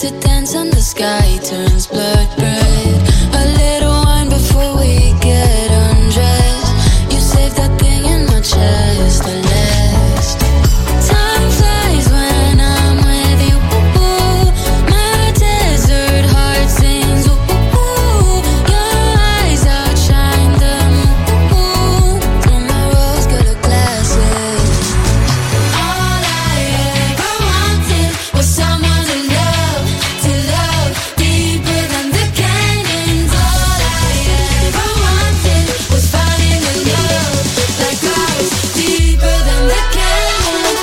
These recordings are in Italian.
to dance and the sky turns blood red. A little wine before we get undressed. You save that thing in my chest, the last. Time flies when I'm with you. My desert heart sings. Your eyes outshine the moon through my rose-colored glasses. All I ever wanted was someone to love deeper than the canyons. All I ever wanted was finding a love like ours, deeper than the canyons.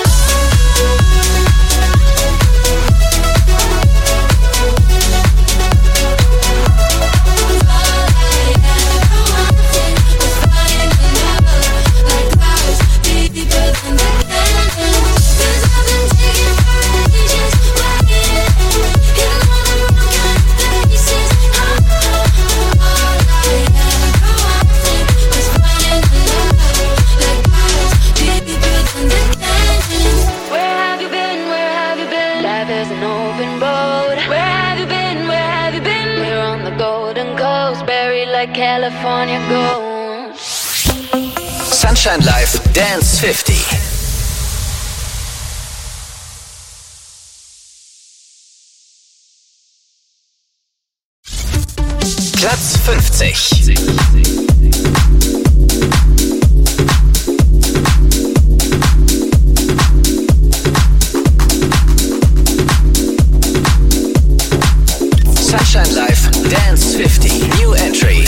California gold. Sunshine Live Dance 50. Platz 50. Sunshine Live Dance 50. New entry.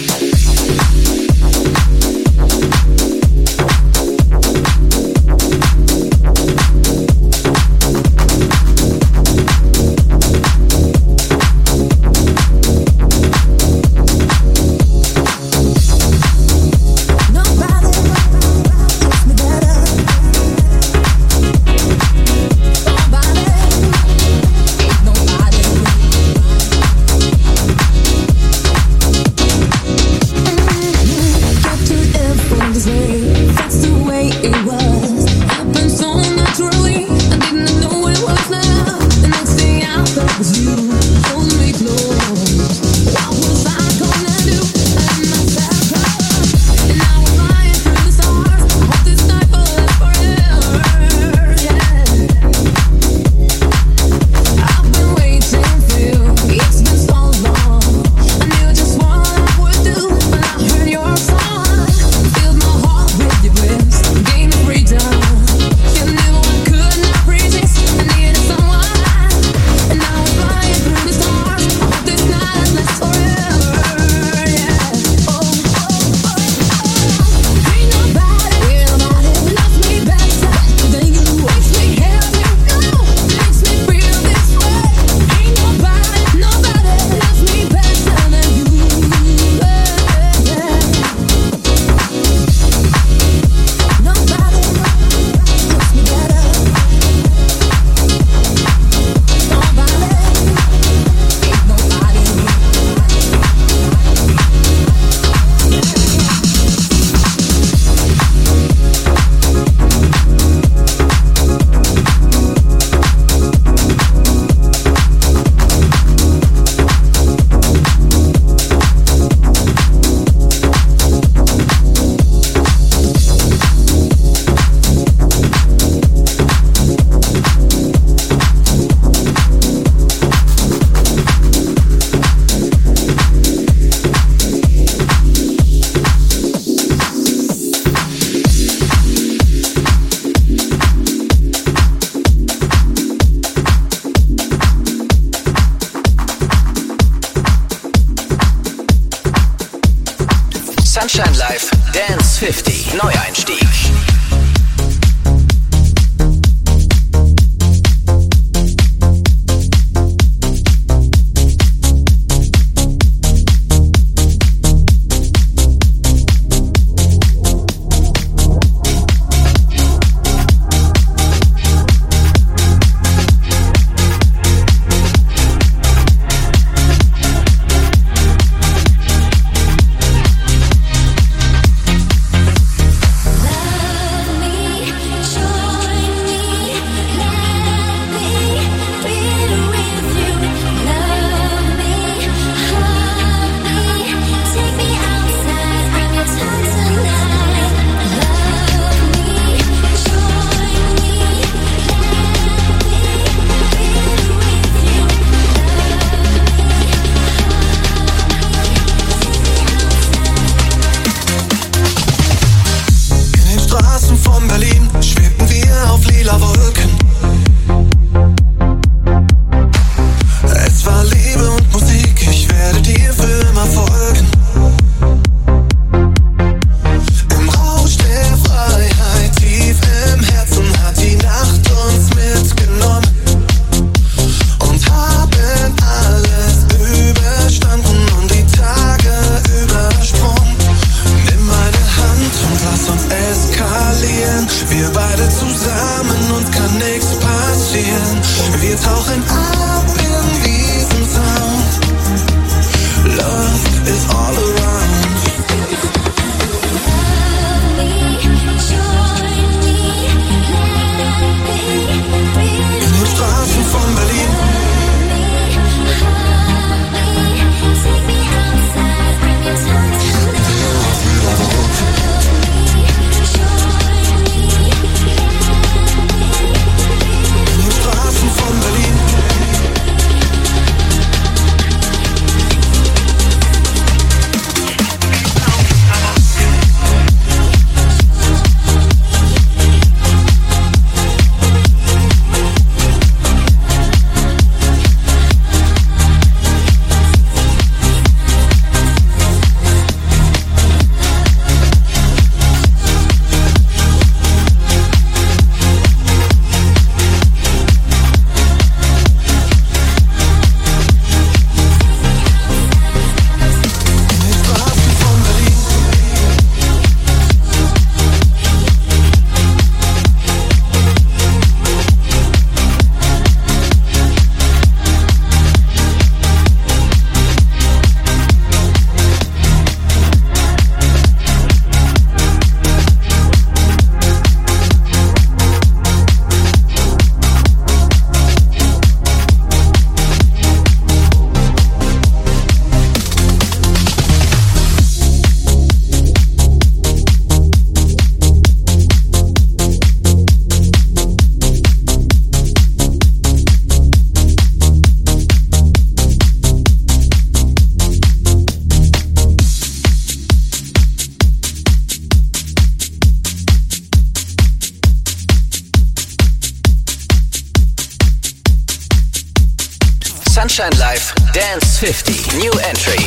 Sunshine Live Dance 50 Neueinstieg. Love Sunshine Live Dance 50 New Entry.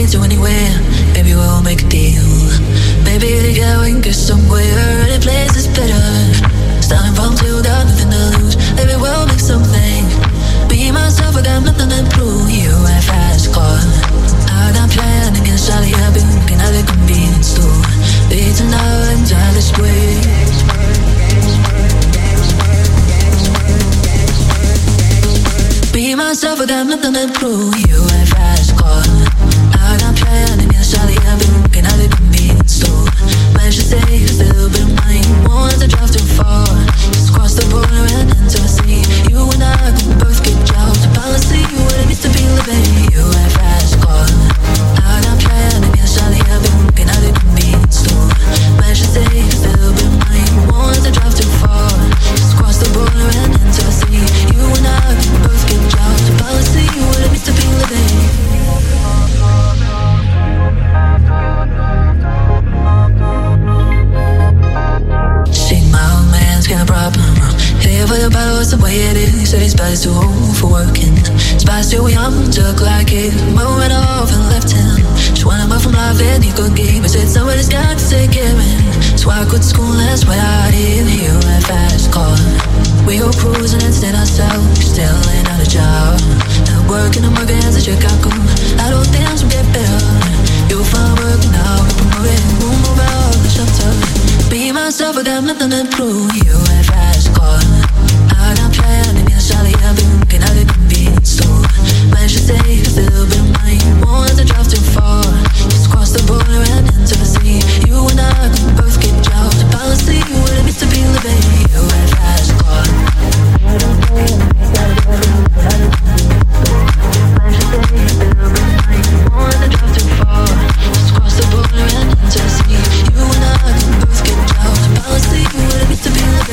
need to anywhere. Maybe we'll make a deal. Maybe together we can get somewhere. Any place is better. Starting from two, got nothing to lose. Maybe we'll make something. Be myself, I got nothing to prove. You have fast car. I got plan against Charlie. I've been looking at the convenience store. Be tonight and die this way. Be myself, I got nothing to prove. You have fast car. I got plan against Charlie. I've been looking at the convenience store. Man should save a little bit of money. Won't have to drive too far. Just cross the border and into the sea. You and I can both get jobs. Policy what it needs to be living. You have fast car. I got plan against Charlie. I've been looking at the convenience store. Man should save a little bit of money. Won't have to drive too far. Just cross the border and into the sea. You and I can both get jobs. Policy what it needs to be living. See, my old man's got a problem. Here for the battle, it's the way it is. Said his body's too old for working. His body's too young, took like it. Moving off and left him. Just wanted more from life and he could give. He said somebody's got to take care of him. So I quit school, that's why I did. You had fast car. We go cruising and stand ourselves. Still ain't out a job. Now working on my hands at Chicago. I don't think I'm get better. You'll find work now. We'll move out of the shelter. Be myself, I got nothing to prove. You have fast car. I got plan against Charlie. I've been looking at the convenience store. Man should save a little bit of money. Won't have to drive too far. Just cross the border and into the sea. You and I can both get jobs. Policy what it needs to be living. You have fast car. Man should save a little bit of money. Won't have to drive too far. Just cross the border and into the sea. You and I can both get jobs. Policy what it needs to be living.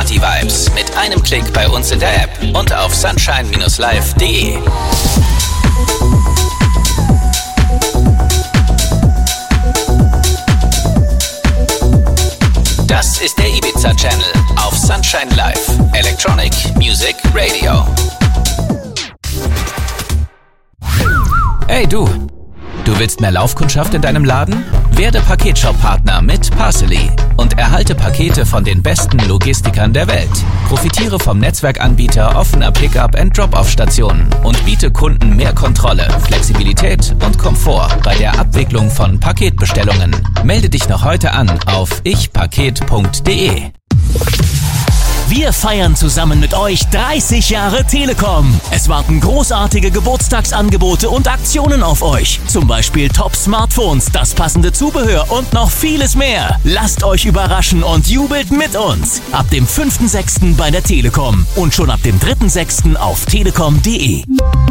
Party-Vibes mit einem Klick bei uns in der App und auf sunshine-live.de. Das ist der Ibiza-Channel auf Sunshine Live, Electronic Music Radio. Hey du willst mehr Laufkundschaft in deinem Laden? Werde Paketshop-Partner mit Parcely und erhalte Pakete von den besten Logistikern der Welt. Profitiere vom Netzwerkanbieter offener Pick-up-and-Drop-off-Stationen und biete Kunden mehr Kontrolle, Flexibilität und Komfort bei der Abwicklung von Paketbestellungen. Melde dich noch heute an auf ichpaket.de. Wir feiern zusammen mit euch 30 Jahre Telekom. Es warten großartige Geburtstagsangebote und Aktionen auf euch. Zum Beispiel Top-Smartphones, das passende Zubehör und noch vieles mehr. Lasst euch überraschen und jubelt mit uns. Ab dem 5.6. bei der Telekom und schon ab dem 3.6. auf telekom.de.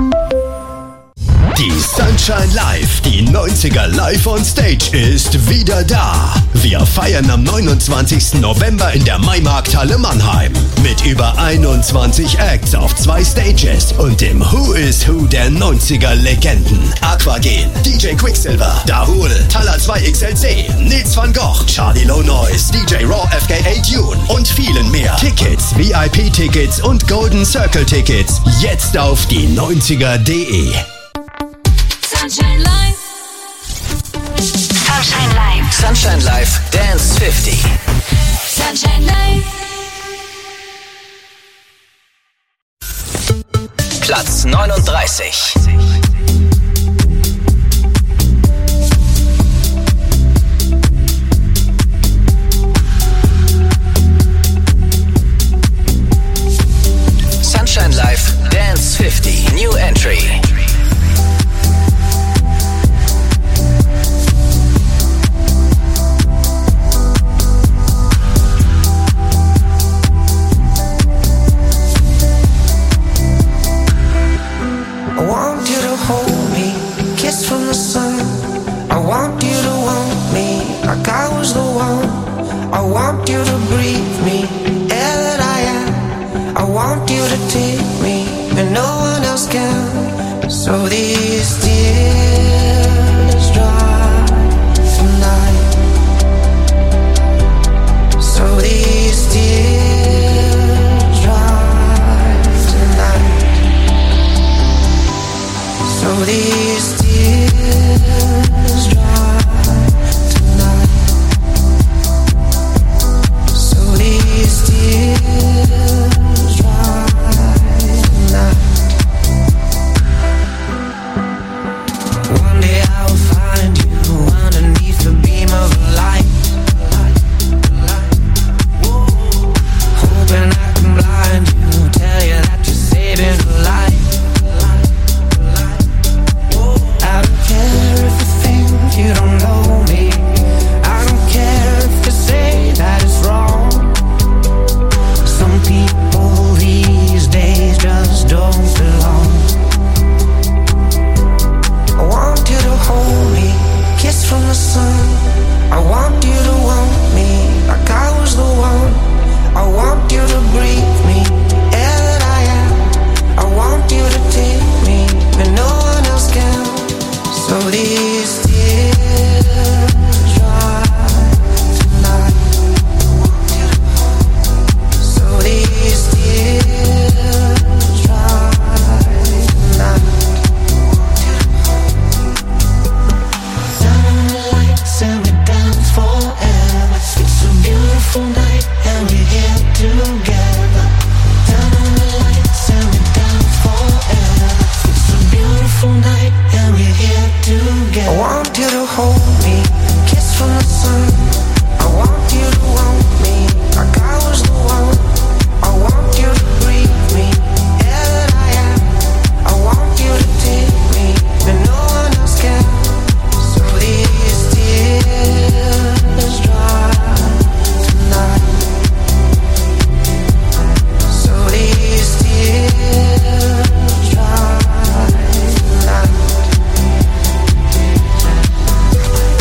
Die Sunshine Live, die 90er Live on Stage ist wieder da. Wir feiern am 29. November in der Maimarkthalle Mannheim. Mit über 21 Acts auf 2 Stages und dem Who is Who der 90er Legenden. Aquagen, DJ Quicksilver, Dahul, Talla 2XLC, Nils van Gogh, Charlie Low Noise, DJ Raw FKA Dune und vielen mehr. Tickets, VIP-Tickets und Golden Circle Tickets jetzt auf die 90er.de. Sunshine Live. Sunshine Live. Sunshine Live Dance 50. Sunshine Live. Platz 39. Sunshine Live Dance 50. New Entry. So these tears dry tonight. So these tears dry tonight. So these tears dry tonight. So these tears dry tonight. One day I'll find you underneath the beam of light. Hoping I can blind you, tell you that you're saving a life. I don't care if you think you don't know me. I don't care if you say that it's wrong. Some people these days just don't belong. I want you to hold me, kiss from the sun. I want you to want me like I was the one. I want you to breathe me, air that I am. I want you to take me when no one else can. So these tears dry tonight. So these tears dry tonight. Turn the lights and we dance forever. It's a beautiful night and we're here together. Turn the lights and we dance forever. It's a beautiful night and we're here together. I want you to hold me, kiss from the sun. I want you to want me like I was the one. I want you to breathe me, air that I am. I want you to take me when no one else can. So these tears dry tonight. So these tears dry tonight.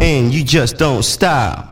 and you just don't stop.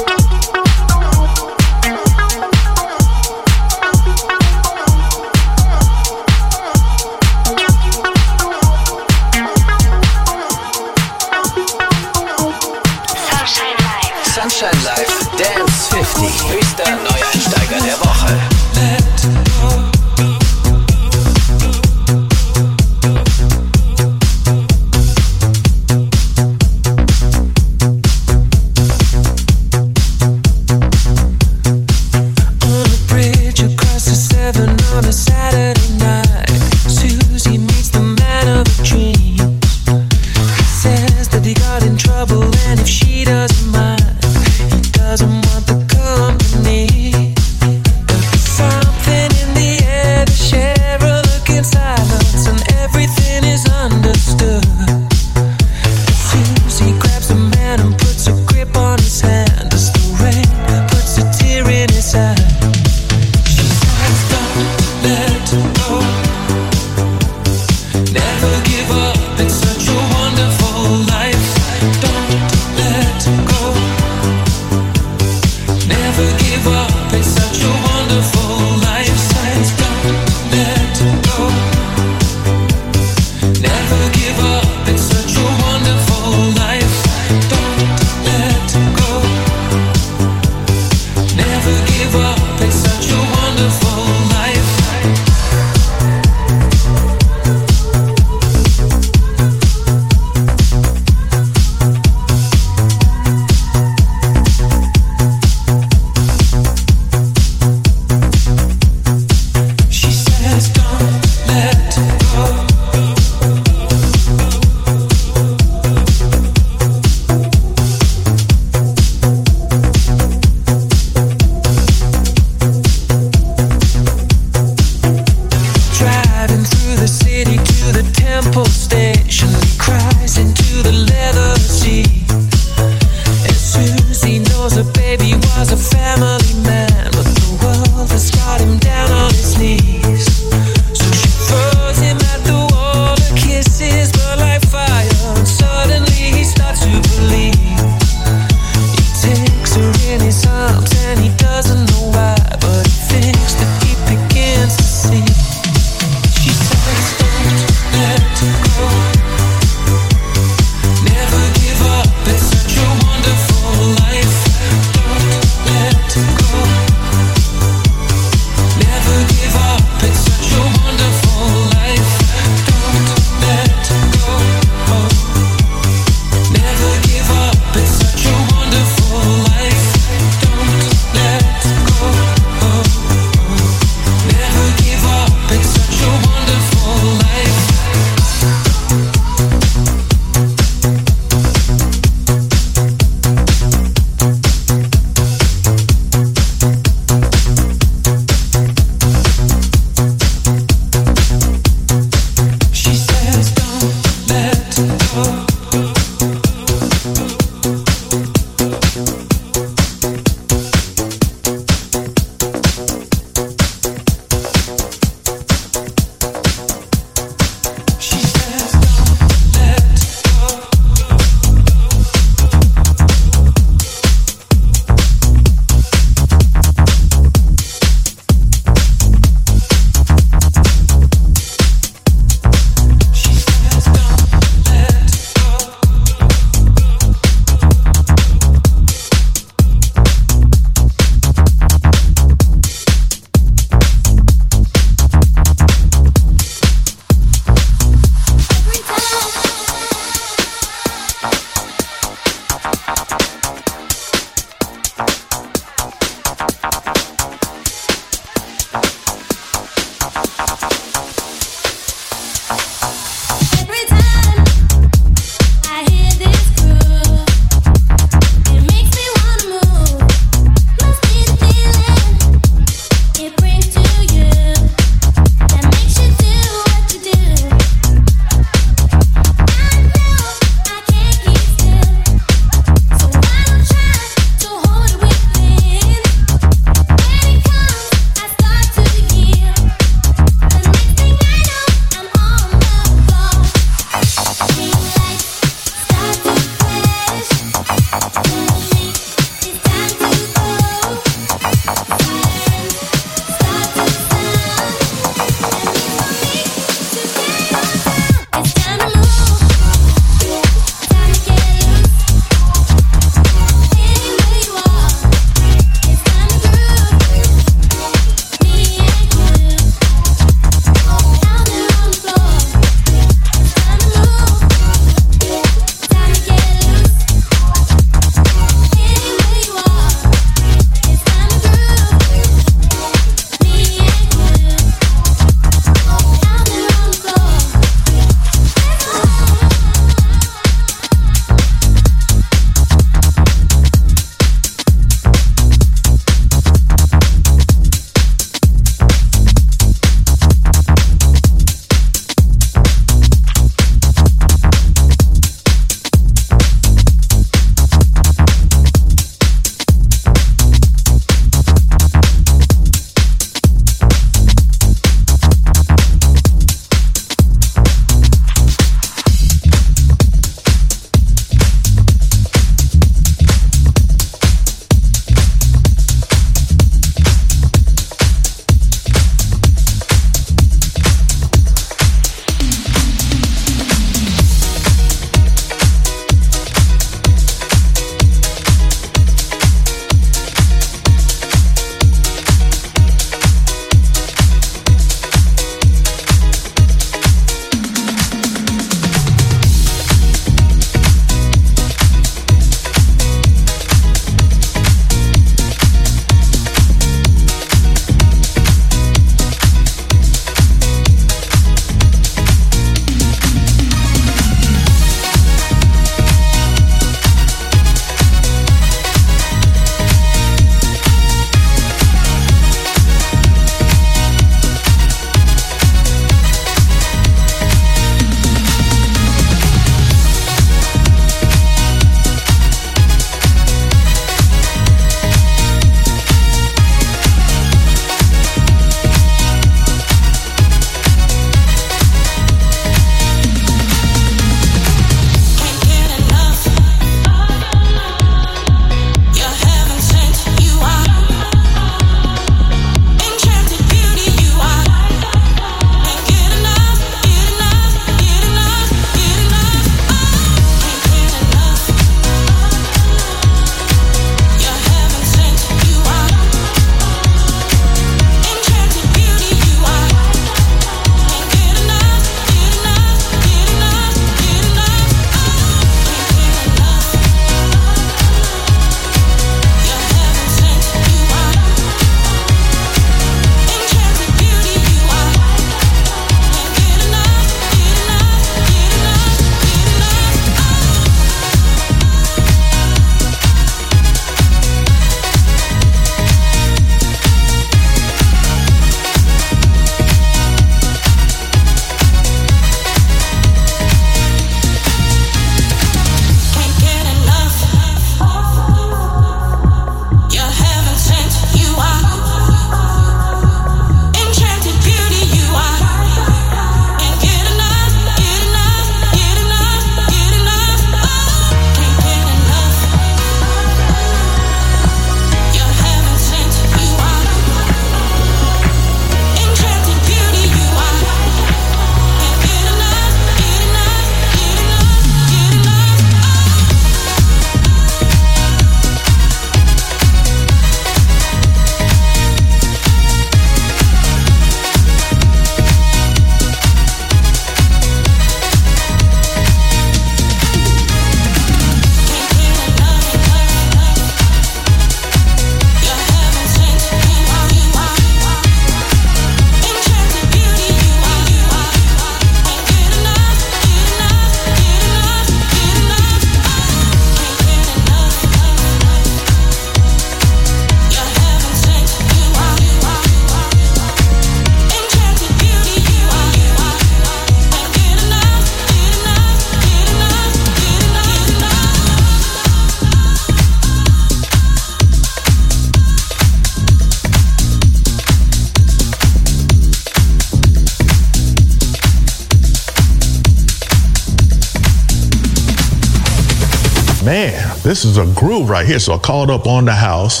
This is a groove right here, so I called up on the house.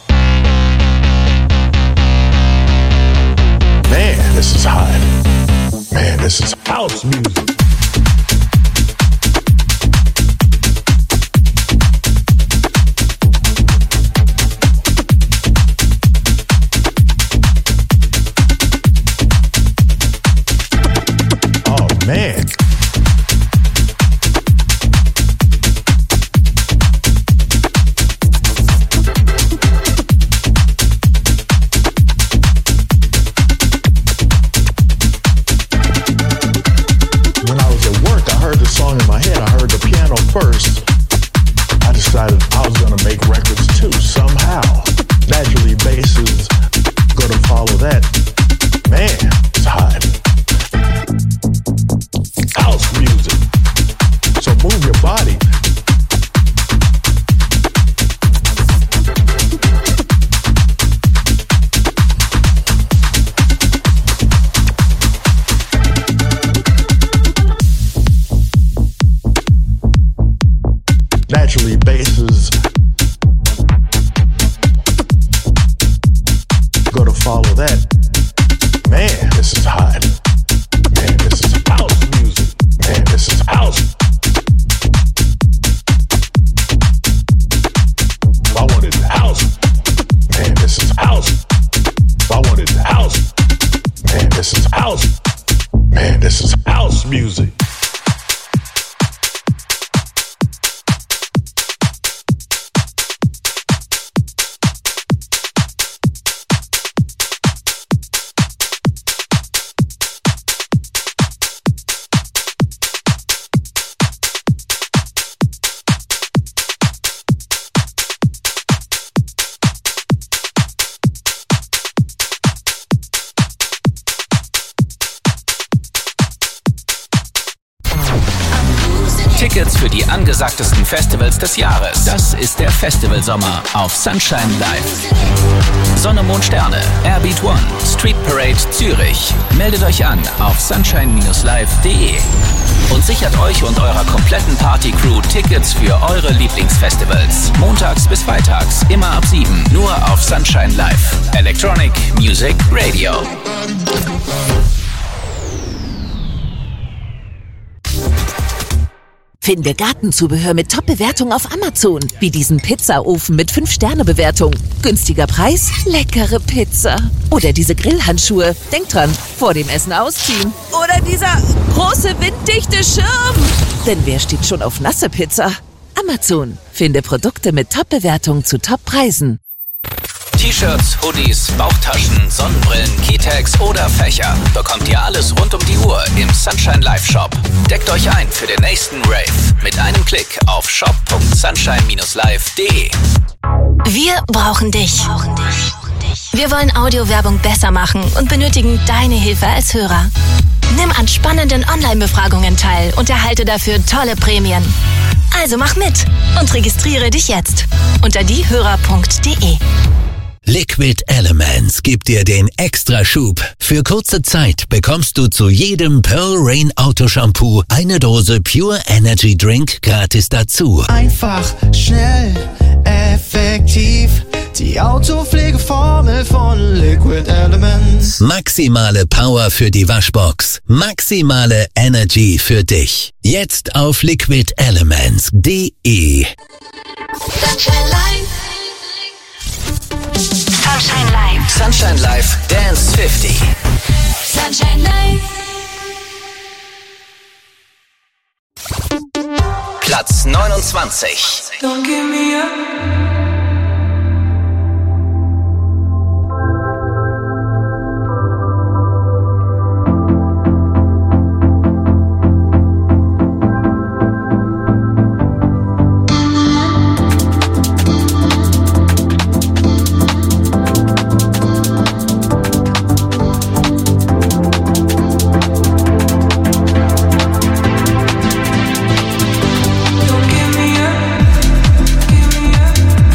Man, this is hot. Man, this is house music. Oh, man. Song in my head, I heard the piano first. I decided I was gonna make records too, somehow. Naturally, bass is gonna follow that. Man, it's hot. House music. So move your body. Naturally, bass is gonna follow that. Man, this is hot. Man, this is house music. Man, this is house. I wanted house. Man, this is house. I wanted house. Man, this is house. Man, this is house music. Tickets für die angesagtesten Festivals des Jahres. Das ist der Festivalsommer auf Sunshine Live. Sonne, Mond, Sterne, Airbeat One, Street Parade Zürich. Meldet euch an auf sunshine-live.de und sichert euch und eurer kompletten Party-Crew Tickets für eure Lieblingsfestivals. Montags bis freitags, immer ab 7, nur auf Sunshine Live. Electronic Music Radio. Finde Gartenzubehör mit Top-Bewertung auf Amazon. Wie diesen Pizzaofen mit 5-Sterne-Bewertung. Günstiger Preis, leckere Pizza. Oder diese Grillhandschuhe. Denkt dran, vor dem Essen ausziehen. Oder dieser große winddichte Schirm. Denn wer steht schon auf nasse Pizza? Amazon. Finde Produkte mit Top-Bewertung zu Top-Preisen. T-Shirts, Hoodies, Bauchtaschen, Sonnenbrillen, Keytags oder Fächer. Bekommt ihr alles rund um die Uhr im Sunshine Live Shop. Deckt euch ein für den nächsten Rave mit einem Klick auf shop.sunshine-live.de. Wir brauchen dich. Wir wollen Audiowerbung besser machen und benötigen deine Hilfe als Hörer. Nimm an spannenden Online-Befragungen teil und erhalte dafür tolle Prämien. Also mach mit und registriere dich jetzt unter diehörer.de. Liquid Elements gibt dir den Extraschub. Für kurze Zeit bekommst du zu jedem Pearl Rain Autoshampoo eine Dose Pure Energy Drink gratis dazu. Einfach, schnell, effektiv. Die Autopflegeformel von Liquid Elements. Maximale Power für die Waschbox. Maximale Energy für dich. Jetzt auf liquidelements.de. Sunshine Live. Sunshine Live. Sunshine Live Dance 50. Sunshine Live. Platz 29. Don't give me up. Don't give me up.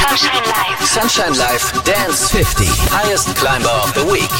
Sunshine Live. Sunshine Live Dance 50. Highest Climber of the Week.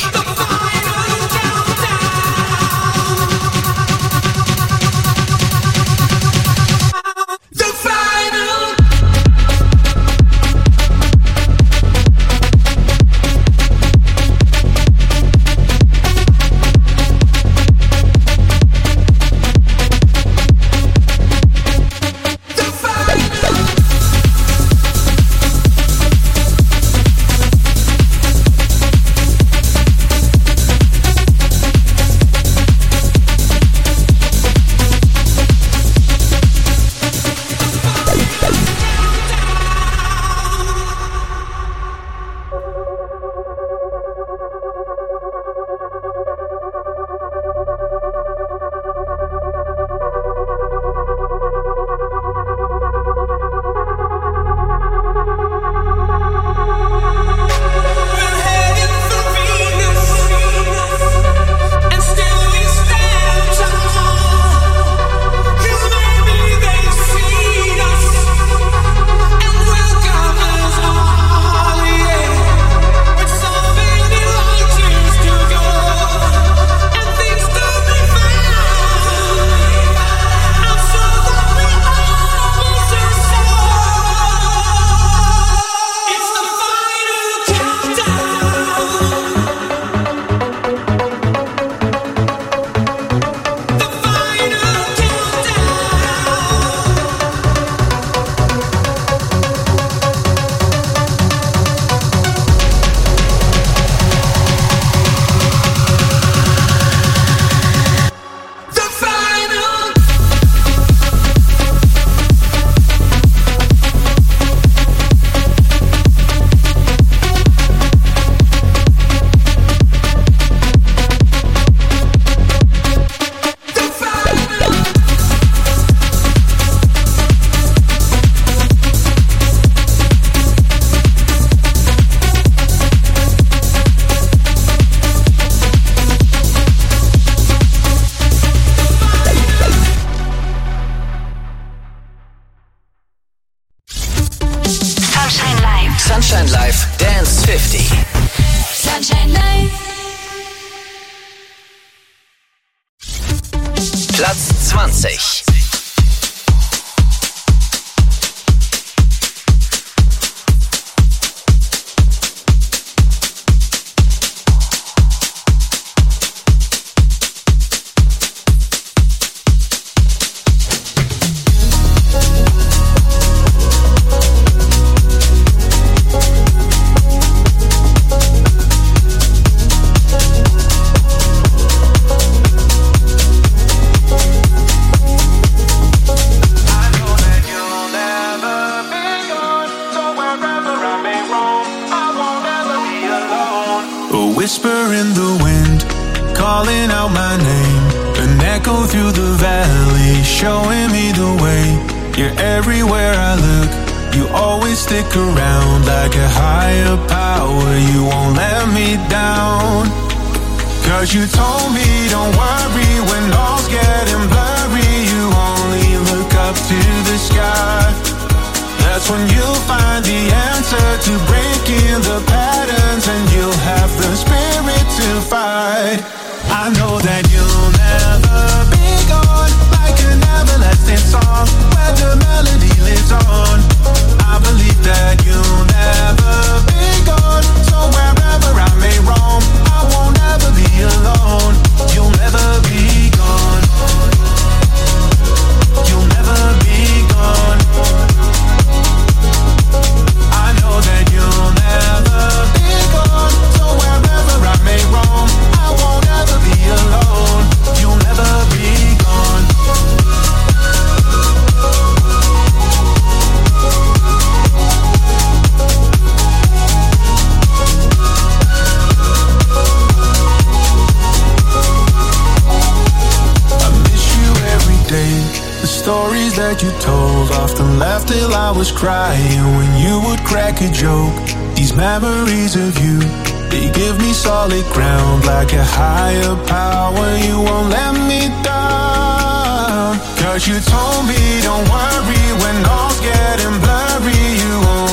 Sunshine Live Dance 50. Sunshine Live. Platz 20. Whisper in the wind, calling out my name. An echo through the valley, showing me the way. You're everywhere I look, you always stick around. Like a higher power, you won't let me down. Cause you told me don't worry when all's getting blurry. You only look up to the sky. That's when you'll find the answer to breaking the patterns, and you'll have the spirit to fight. I know that you'll never be gone, like an everlasting song where the melody lives on. I believe that you'll never be gone, so wherever I may roam, I won't ever be alone. You'll never be gone. You'll never be gone. I know that you'll never be gone, so wherever I may roam, I won't ever be alone. You'll never be gone. I miss you every day. The stories that you told often left till I was crying when you would crack a joke. These memories of you, they give me solid ground. Like a higher power, you won't let me down. Cause you told me don't worry when all's getting blurry. You won't